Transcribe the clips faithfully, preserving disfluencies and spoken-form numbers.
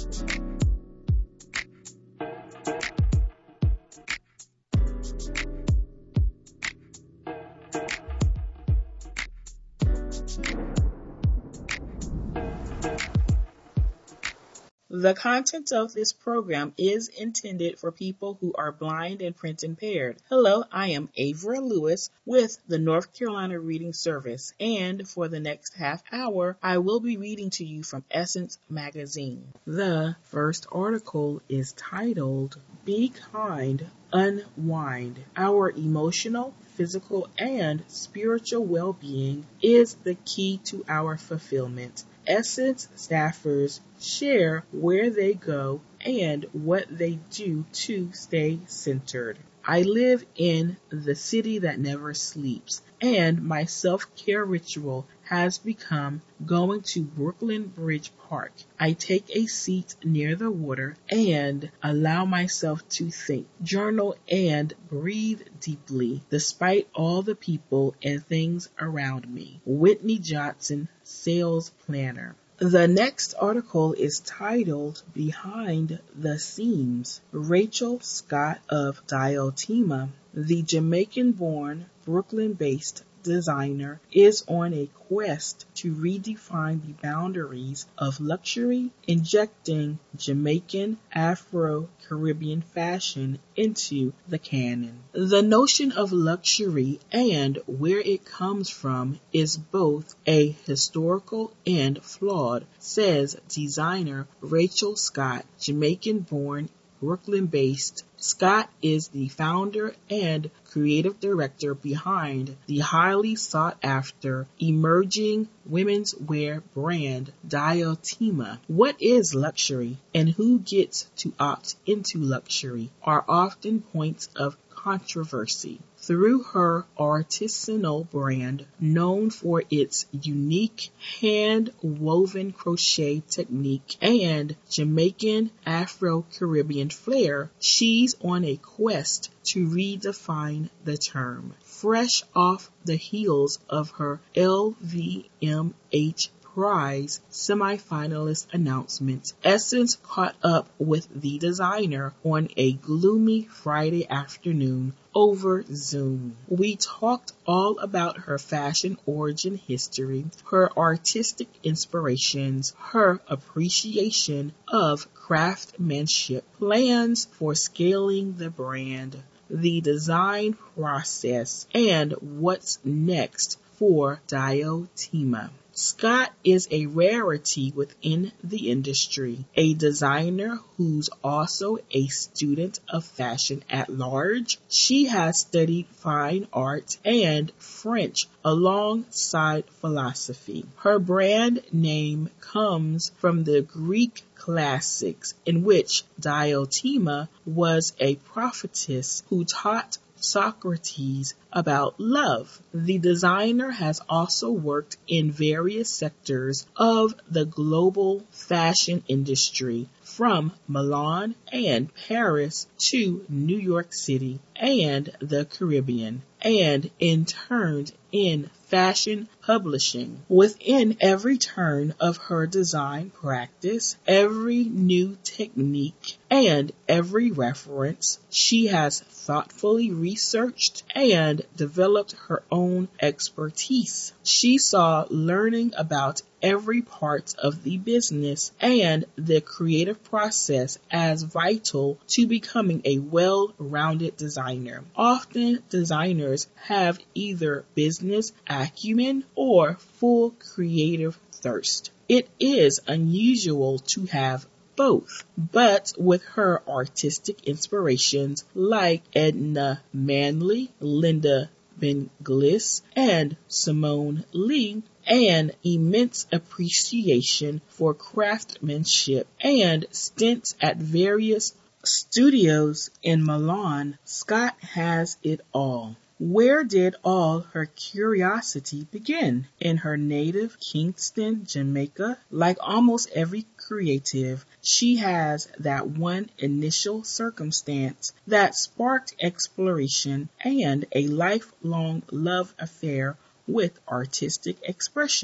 The content of this program is intended for people who are blind and print impaired. Hello, I am Avra Lewis with the North Carolina Reading Service, and for the next half hour, I will be reading to you from Essence Magazine. The first article is titled, Be Kind, Unwind. Our emotional, physical, and spiritual well-being is the key to our fulfillment. Essence staffers share where they go and what they do to stay centered. I live in the city that never sleeps, and my self-care ritual has become going to Brooklyn Bridge Park. I take a seat near the water and allow myself to think, journal, and breathe deeply despite all the people and things around me. Whitney Johnson, Sales Planner. The next article is titled Behind the Scenes. Rachel Scott of Diotima, the Jamaican-born, Brooklyn-based designer, is on a quest to redefine the boundaries of luxury, injecting Jamaican Afro-Caribbean fashion into the canon. The notion of luxury and where it comes from is both a historical and flawed, says designer Rachel Scott, Jamaican-born, Brooklyn-based. Scott is the founder and creative director behind the highly sought-after emerging women's wear brand Diotima. What is luxury and who gets to opt into luxury are often points of controversy. Through her artisanal brand, known for its unique hand-woven crochet technique and Jamaican Afro-Caribbean flair, she's on a quest to redefine the term. Fresh off the heels of her L V M H Prize semifinalist announcement, Essence caught up with the designer on a gloomy Friday afternoon over Zoom. We talked all about her fashion origin history, her artistic inspirations, her appreciation of craftsmanship, plans for scaling the brand, the design process, and what's next for Diotima. Scott is a rarity within the industry, a designer who's also a student of fashion at large. She has studied fine art and French alongside philosophy. Her brand name comes from the Greek classics, in which Diotima was a prophetess who taught Socrates about love. The designer has also worked in various sectors of the global fashion industry, from Milan and Paris to New York City and the Caribbean, and interned in fashion publishing. Within every turn of her design practice, every new technique, and every reference, she has thoughtfully researched and developed her own expertise. She saw learning about every part of the business and the creative process as vital to becoming a well-rounded designer. Often, designers have either business acumen or full creative thirst. It is unusual to have both, but with her artistic inspirations like Edna Manley, Linda Benglis, and Simone Lee, an immense appreciation for craftsmanship, and stints at various studios in Milan, Scott has it all. Where did all her curiosity begin? In her native Kingston, Jamaica. Like almost every creative, she has that one initial circumstance that sparked exploration and a lifelong love affair with artistic expression.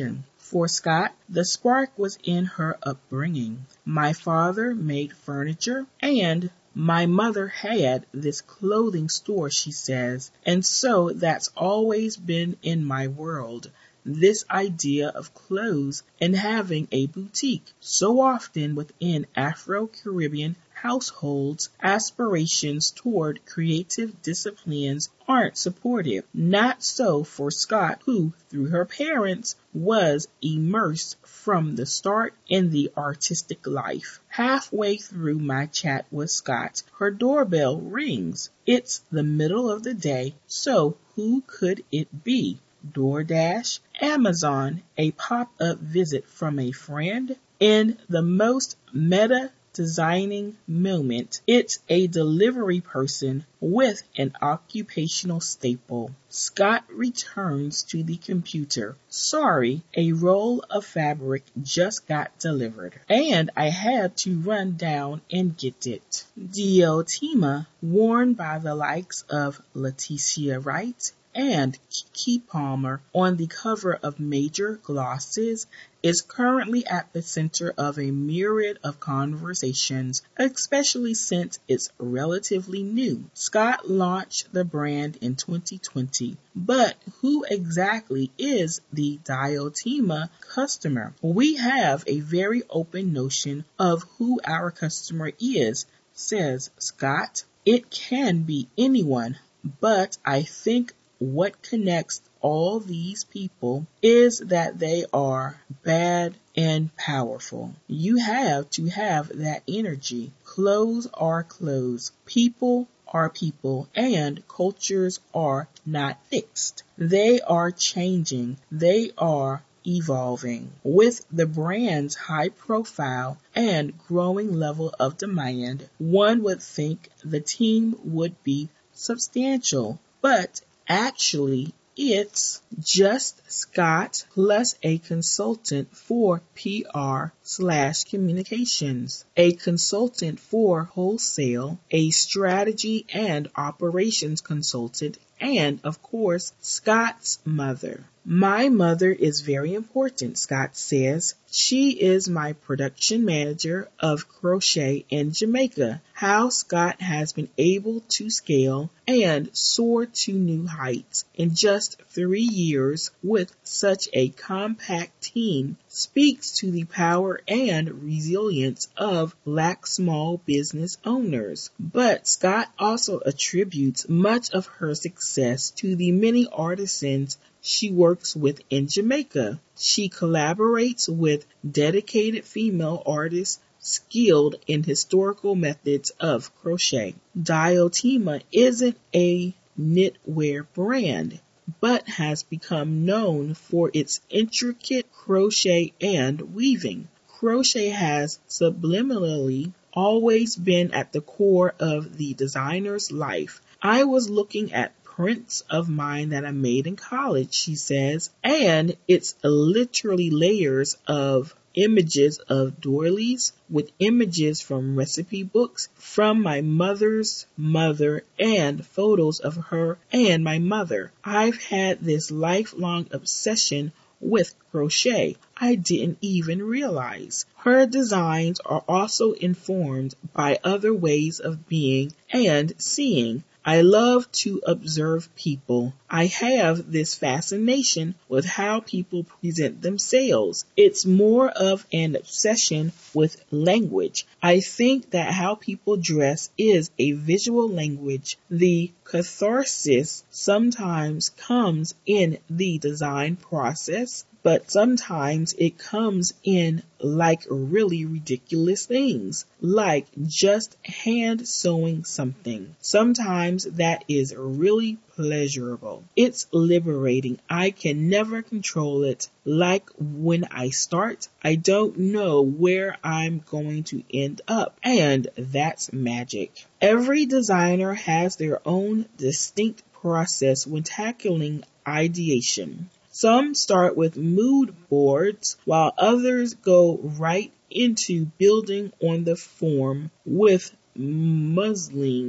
For Scott, the spark was in her upbringing. My father made furniture and my mother had this clothing store, she says, and so that's always been in my world. This idea of clothes and having a boutique. So often within Afro-Caribbean households, aspirations toward creative disciplines aren't supported. Not so for Scott, who, through her parents, was immersed from the start in the artistic life. Halfway through my chat with Scott, her doorbell rings. It's the middle of the day, so who could it be? DoorDash, Amazon, a pop-up visit from a friend. In the most meta designing moment, it's a delivery person with an occupational staple. Scott returns to the computer. Sorry, a roll of fabric just got delivered, and I had to run down and get it. Diotima, worn by the likes of Leticia Wright and Keke Palmer on the cover of major glosses, is currently at the center of a myriad of conversations, especially since it's relatively new. Scott launched the brand in twenty twenty, but who exactly is the Diotima customer? We have a very open notion of who our customer is, says Scott. It can be anyone, but I think what connects all these people is that they are bad and powerful. You have to have that energy. Clothes are clothes. People are people, and cultures are not fixed. They are changing. They are evolving. With the brand's high profile and growing level of demand, one would think the team would be substantial, but actually, it's just Scott plus a consultant for P R slash communications, a consultant for wholesale, a strategy and operations consultant, and of course, Scott's mother. My mother is very important, Scott says. She is my production manager of crochet in Jamaica. How Scott has been able to scale and soar to new heights in just three years with such a compact team speaks to the power and resilience of Black small business owners. But Scott also attributes much of her success to the many artisans she works with in Jamaica. She collaborates with dedicated female artists skilled in historical methods of crochet. Diotima isn't a knitwear brand, but has become known for its intricate crochet and weaving. Crochet has subliminally always been at the core of the designer's life. I was looking at prints of mine that I made in college, she says, and it's literally layers of images of doilies with images from recipe books from my mother's mother and photos of her and my mother. I've had this lifelong obsession with crochet. I didn't even realize. Her designs are also informed by other ways of being and seeing. I love to observe people. I have this fascination with how people present themselves. It's more of an obsession with language. I think that how people dress is a visual language. The catharsis sometimes comes in the design process, but sometimes it comes in like really ridiculous things, like just hand sewing something. Sometimes that is really pleasurable. It's liberating. I can never control it. Like when I start, I don't know where I'm going to end up, and that's magic. Every designer has their own distinct process when tackling ideation. Some start with mood boards, while others go right into building on the form with muslin.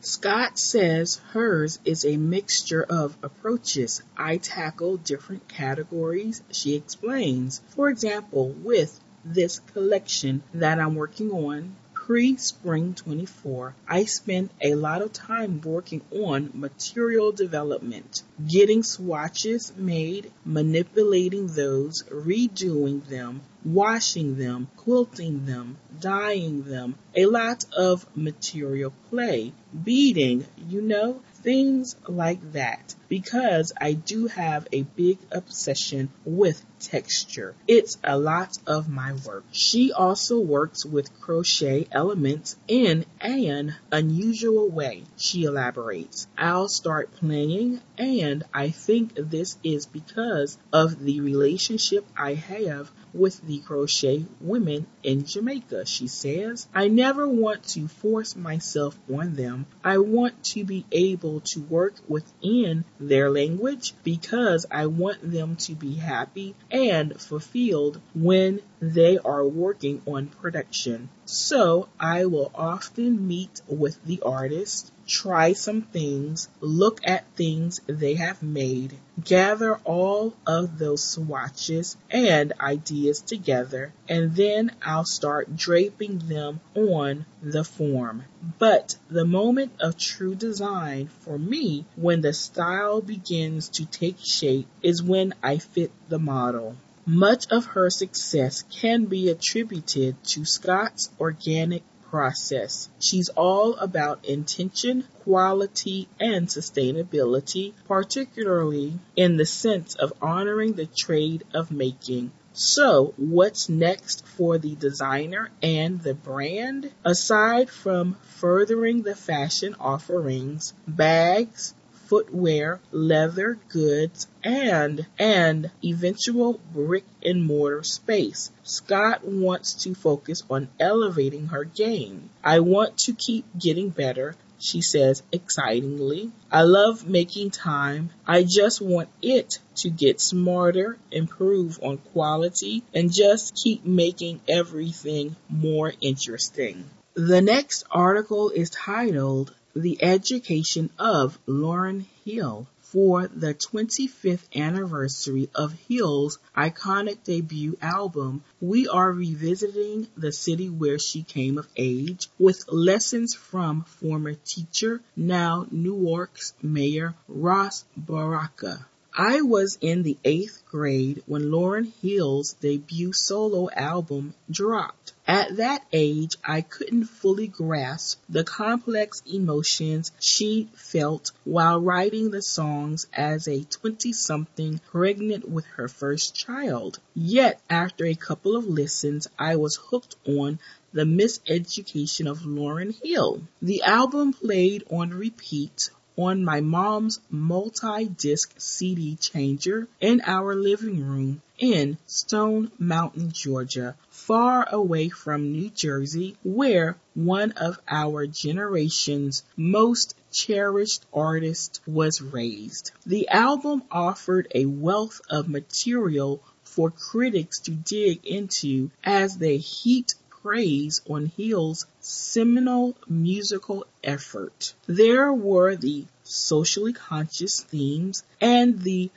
Scott says hers is a mixture of approaches. I tackle different categories, she explains. For example, with this collection that I'm working on, pre-spring twenty-four, I spent a lot of time working on material development, getting swatches made, manipulating those, redoing them, washing them, quilting them, dyeing them, a lot of material play, beading, you know, things like that, because I do have a big obsession with texture. It's a lot of my work. She also works with crochet elements in an unusual way, she elaborates. I'll start playing, and I think this is because of the relationship I have with the crochet women in Jamaica, she says. I never want to force myself on them. I want to be able to work within their language because I want them to be happy and fulfilled when they are working on production. So I will often meet with the artist, try some things, look at things they have made, gather all of those swatches and ideas together, and then I'll start draping them on the form. But the moment of true design for me, when the style begins to take shape, is when I fit the model. Much of her success can be attributed to Scott's organic process. She's all about intention, quality, and sustainability, particularly in the sense of honoring the trade of making. So, what's next for the designer and the brand? Aside from furthering the fashion offerings, bags, footwear, leather goods, and an eventual brick and mortar space, Scott wants to focus on elevating her game. I want to keep getting better, she says excitingly. I love making time. I just want it to get smarter, improve on quality, and just keep making everything more interesting. The next article is titled The Education of Lauryn Hill. For the twenty-fifth anniversary of Hill's iconic debut album, we are revisiting the city where she came of age with lessons from former teacher, now Newark's Mayor Ras Baraka. I was in the eighth grade when Lauryn Hill's debut solo album dropped. At that age, I couldn't fully grasp the complex emotions she felt while writing the songs as a twenty-something pregnant with her first child. Yet, after a couple of listens, I was hooked on The Miseducation of Lauryn Hill. The album played on repeat on my mom's multi-disc C D changer in our living room in Stone Mountain, Georgia, far away from New Jersey, where one of our generation's most cherished artists was raised. The album offered a wealth of material for critics to dig into as they heaped praise on Hill's seminal musical effort. There were the socially conscious themes and the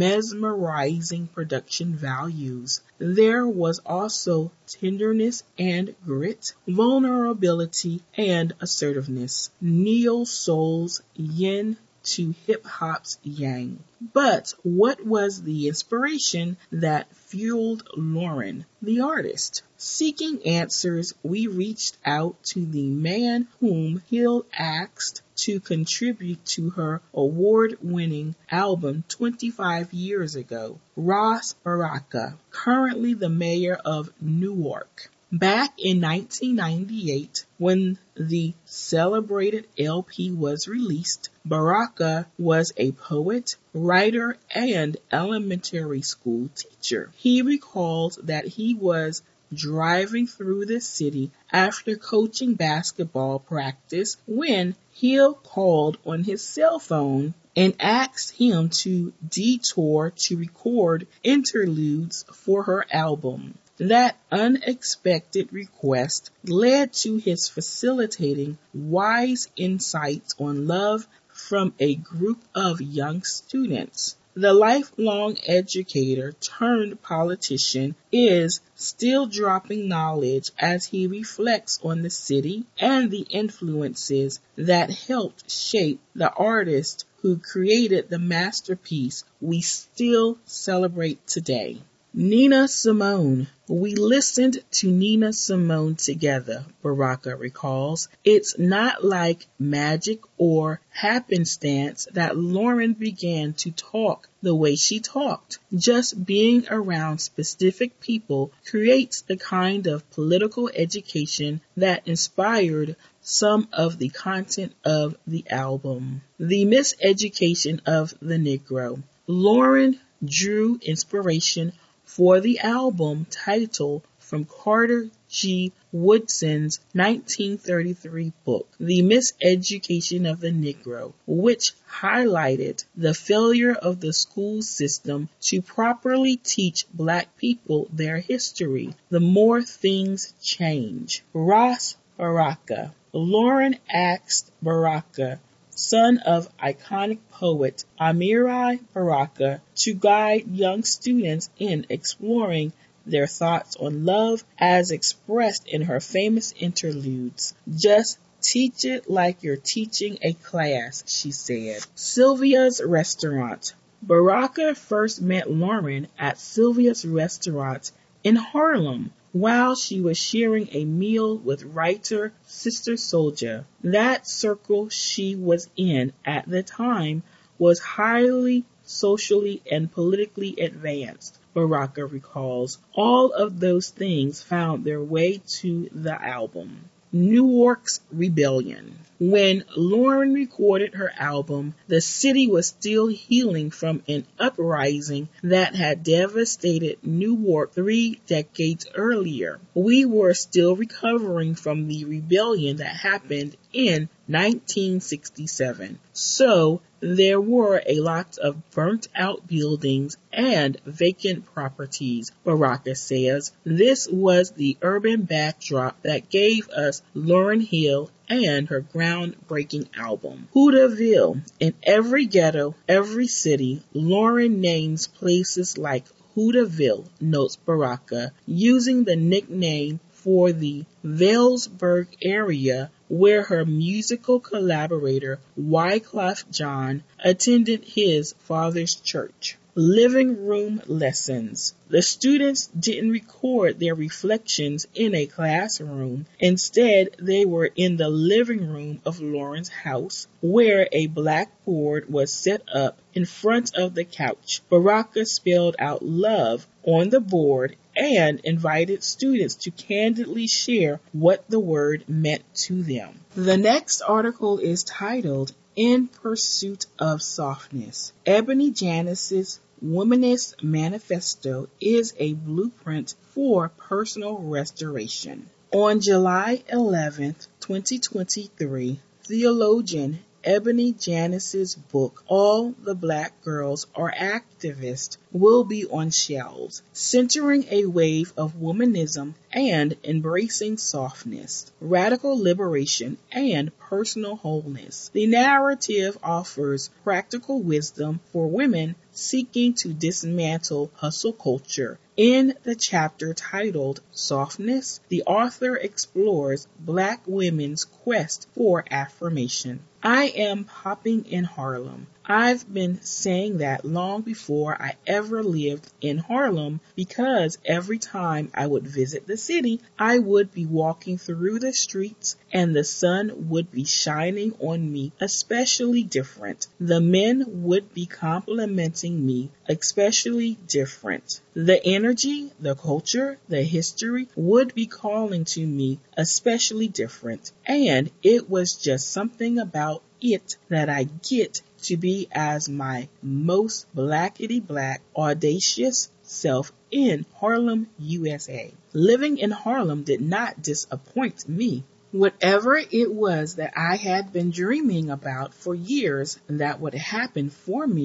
mesmerizing production values. There was also tenderness and grit, vulnerability and assertiveness, neo soul's yin to hip-hop's yang. But what was the inspiration that fueled Lauryn, the artist? Seeking answers, we reached out to the man whom Hill asked to contribute to her award-winning album twenty-five years ago, Ras Baraka, currently the mayor of Newark. Back in nineteen ninety-eight, when the celebrated L P was released, Baraka was a poet, writer, and elementary school teacher. He recalls that he was driving through the city after coaching basketball practice when Hill called on his cell phone and asked him to detour to record interludes for her album. That unexpected request led to his facilitating wise insights on love from a group of young students. The lifelong educator turned politician is still dropping knowledge as he reflects on the city and the influences that helped shape the artist who created the masterpiece we still celebrate today. Nina Simone. We listened to Nina Simone together, Baraka recalls. It's not like magic or happenstance that Lauren began to talk the way she talked. Just being around specific people creates the kind of political education that inspired some of the content of the album. The Miseducation of the Negro. Lauren drew inspiration for the album title from Carter G. Woodson's nineteen thirty-three book, The Miseducation of the Negro, which highlighted the failure of the school system to properly teach Black people their history. The more things change. Ras Baraka. Lauren asked Baraka, son of iconic poet Amiri Baraka, to guide young students in exploring their thoughts on love as expressed in her famous interludes. Just teach it like you're teaching a class, she said. Sylvia's Restaurant. Baraka first met Lauren at Sylvia's Restaurant in Harlem while she was sharing a meal with writer Sister Souljah. That circle she was in at the time was highly socially and politically advanced, Baraka recalls. All of those things found their way to the album. Newark's Rebellion. When Lauren recorded her album, the city was still healing from an uprising that had devastated Newark three decades earlier. We were still recovering from the rebellion that happened in nineteen sixty-seven. So there were a lot of burnt out buildings and vacant properties, Baraka says. This was the urban backdrop that gave us Lauryn Hill and her groundbreaking album. Hooterville. In every ghetto, every city, Lauren names places like Hooterville, notes Baraka, using the nickname for the Vailsburg area where her musical collaborator Wyclef Jean attended his father's church. Living room lessons. The students didn't record their reflections in a classroom. Instead, they were in the living room of Lauren's house, where a blackboard was set up in front of the couch. Baraka spelled out love on the board and invited students to candidly share what the word meant to them. The next article is titled In Pursuit of Softness. Ebony Janice's Womanist Manifesto is a blueprint for personal restoration. On July eleventh, twenty twenty-three, theologian Ebony Janice's book, All the Black Girls Are Activists, will be on shelves, centering a wave of womanism and embracing softness, radical liberation, and personal wholeness. The narrative offers practical wisdom for women seeking to dismantle hustle culture. In the chapter titled Softness, the author explores Black women's quest for affirmation. I am popping in Harlem. I've been saying that long before I ever lived in Harlem because every time I would visit the city, I would be walking through the streets and the sun would be shining on me especially different. The men would be complimenting me especially different. The energy, the culture, the history would be calling to me especially different. And it was just something about it that I get to be as my most blackety black, audacious self in Harlem, U S A. Living in Harlem did not disappoint me. Whatever it was that I had been dreaming about for years that would happen for me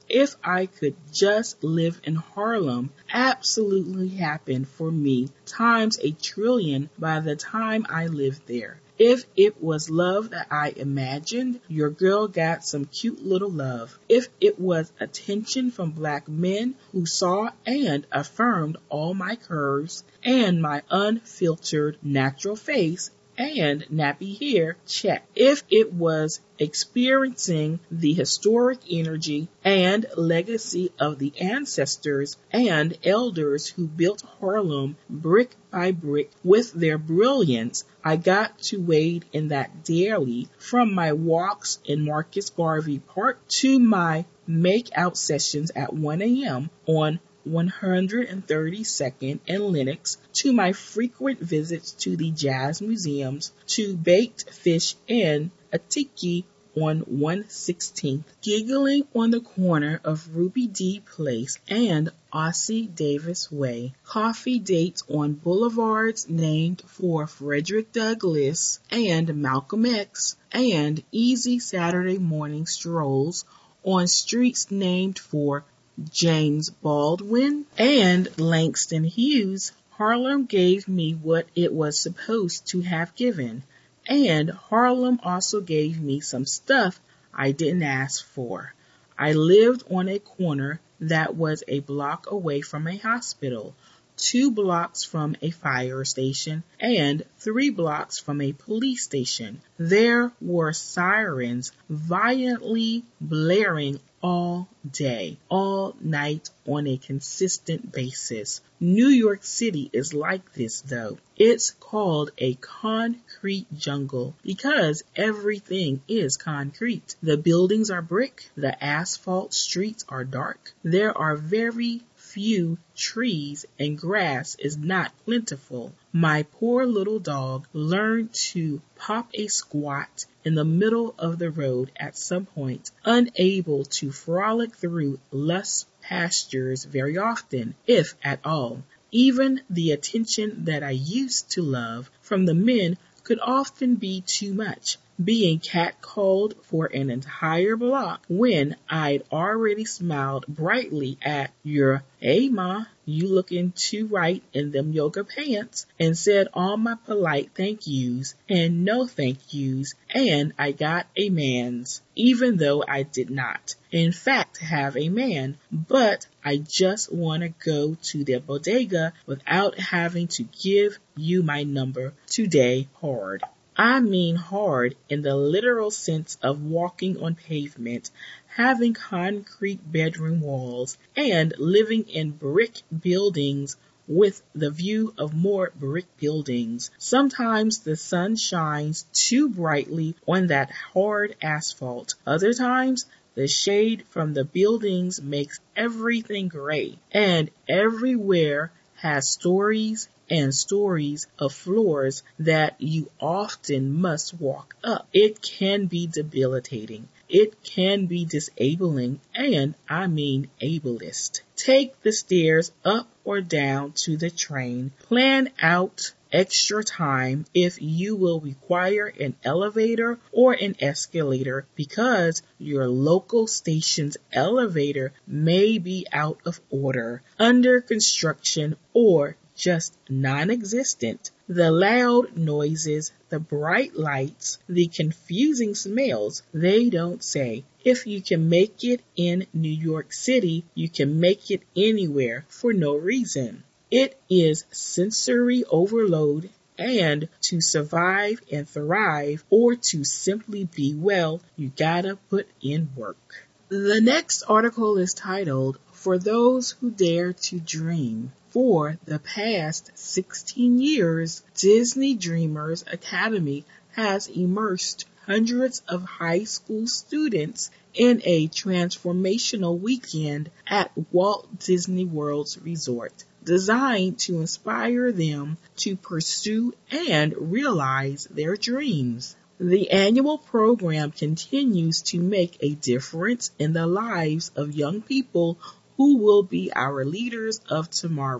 if I could just live in Harlem absolutely happened for me times a trillion by the time I lived there. If it was love that I imagined, your girl got some cute little love. If it was attention from black men who saw and affirmed all my curves and my unfiltered natural face and nappy hair, check. If it was experiencing the historic energy and legacy of the ancestors and elders who built Harlem brick by brick with their brilliance, I got to wade in that daily, from my walks in Marcus Garvey Park to my make-out sessions at one a.m. on one hundred thirty-second and Lenox, to my frequent visits to the jazz museums, to baked fish in Atiki on one sixteenth, giggling on the corner of Ruby D Place and Ossie Davis Way, coffee dates on boulevards named for Frederick Douglass and Malcolm X, and easy Saturday morning strolls on streets named for James Baldwin and Langston Hughes. Harlem gave me what it was supposed to have given, and Harlem also gave me some stuff I didn't ask for. I lived on a corner that was a block away from a hospital, two blocks from a fire station, and three blocks from a police station. There were sirens violently blaring all day, all night on a consistent basis. New York City is like this, though. It's called a concrete jungle because everything is concrete. The buildings are brick. The asphalt streets are dark. There are very few trees and grass is not plentiful. My poor little dog learned to pop a squat in the middle of the road at some point, unable to frolic through lush pastures very often, if at all. Even the attention that I used to love from the men could often be too much, being catcalled for an entire block when I'd already smiled brightly at your, "Hey ma, you looking too right in them yoga pants," and said all my polite thank yous and no thank yous, and I got a man's, even though I did not, in fact, have a man, but I just want to go to the bodega without having to give you my number today hard. I mean hard in the literal sense of walking on pavement, having concrete bedroom walls, and living in brick buildings with the view of more brick buildings. Sometimes the sun shines too brightly on that hard asphalt. Other times, the shade from the buildings makes everything gray, and everywhere has stories and stories of floors that you often must walk up. It can be debilitating. It can be disabling, and I mean ableist. Take the stairs up or down to the train. Plan out extra time if you will require an elevator or an escalator because your local station's elevator may be out of order, under construction, or just non-existent. The loud noises, the bright lights, the confusing smells, they don't say. If you can make it in New York City, you can make it anywhere for no reason. It is sensory overload, and to survive and thrive, or to simply be well, you gotta put in work. The next article is titled, "For Those Who Dare to Dream." For the past sixteen years, Disney Dreamers Academy has immersed hundreds of high school students in a transformational weekend at Walt Disney World's resort, designed to inspire them to pursue and realize their dreams. The annual program continues to make a difference in the lives of young people who will be our leaders of tomorrow.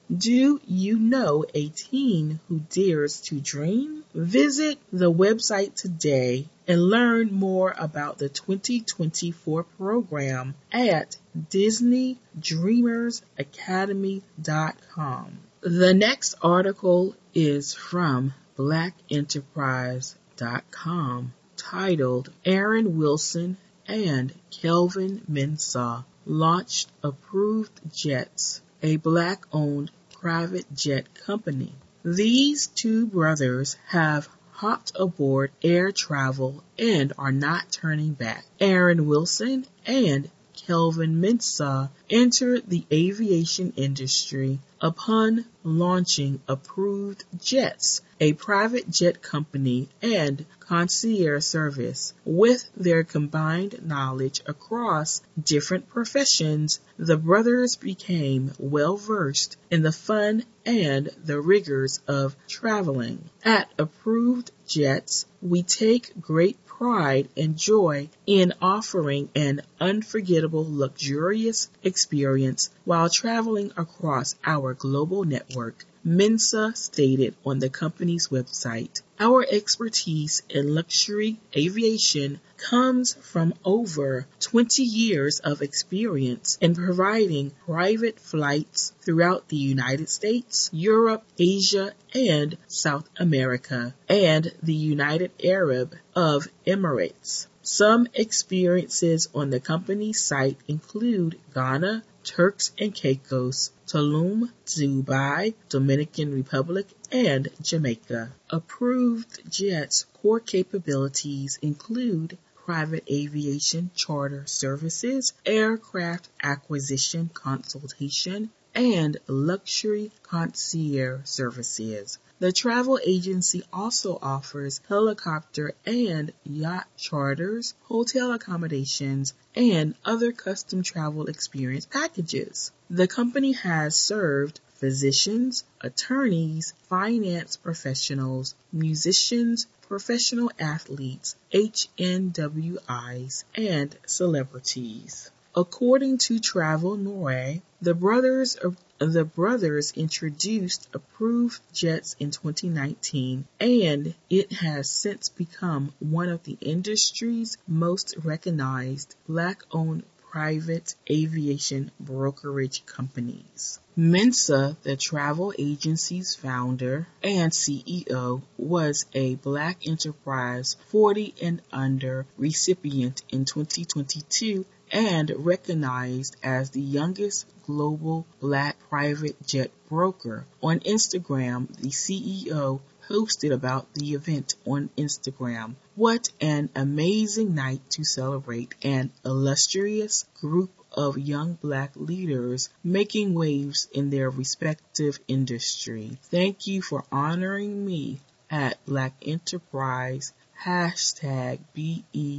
Do you know a teen who dares to dream? Visit the website today and learn more about the twenty twenty-four program at disney dreamers academy dot com. The next article is from black enterprise dot com titled Aaron Wilson and Kelvin Mensah launched Approved Jets, a black-owned private jet company. These two brothers have hopped aboard air travel and are not turning back. Aaron Wilson and Kelvin Mensah entered the aviation industry upon launching Approved Jets, a private jet company and concierge service. With their combined knowledge across different professions, the brothers became well-versed in the fun and the rigors of traveling. At Approved Jets, we take great pride and joy in offering an unforgettable, luxurious experience while traveling across our global network, Mensah stated on the company's website. Our expertise in luxury aviation comes from over twenty years of experience in providing private flights throughout the United States, Europe, Asia, and South America, and the United Arab of Emirates. Some experiences on the company's site include Ghana, Turks and Caicos, Tulum, Dubai, Dominican Republic, and Jamaica. Approved Jets' core capabilities include private aviation charter services, aircraft acquisition consultation, and luxury concierge services. The travel agency also offers helicopter and yacht charters, hotel accommodations, and other custom travel experience packages. The company has served physicians, attorneys, finance professionals, musicians, professional athletes, H N W Is, and celebrities. According to Travel Noir, the brothers the brothers introduced Approved Jets in twenty nineteen, and it has since become one of the industry's most recognized black-owned private aviation brokerage companies. Mensah, the travel agency's founder and C E O, was a Black Enterprise forty and under recipient in twenty twenty-two and recognized as the youngest global black private jet broker. On Instagram, the C E O posted about the event on Instagram. What an amazing night to celebrate an illustrious group of young black leaders making waves in their respective industry. Thank you for honoring me at Black Enterprise, hashtag B E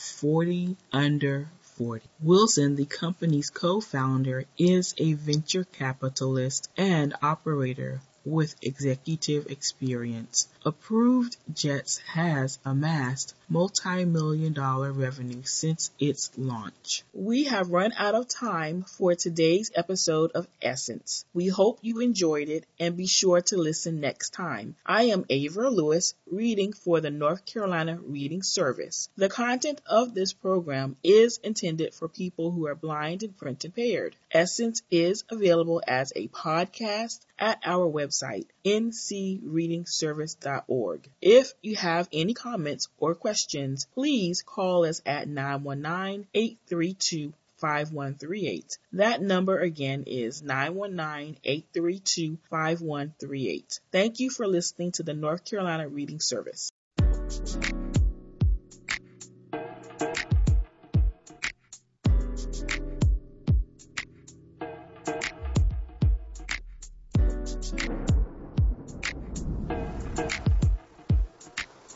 forty under forty. Wilson, the company's co-founder, is a venture capitalist and operator with executive experience. Approved Jets has amassed multi-million dollar revenue since its launch. We have run out of time for today's episode of Essence. We hope you enjoyed it and be sure to listen next time. I am Avra Lewis, reading for the North Carolina Reading Service. The content of this program is intended for people who are blind and print impaired. Essence is available as a podcast at our website, n c reading service dot org. If you have any comments or questions, please call us at nine one nine, eight three two, five one three eight. That number again is nine one nine, eight three two, five one three eight. Thank you for listening to the North Carolina Reading Service.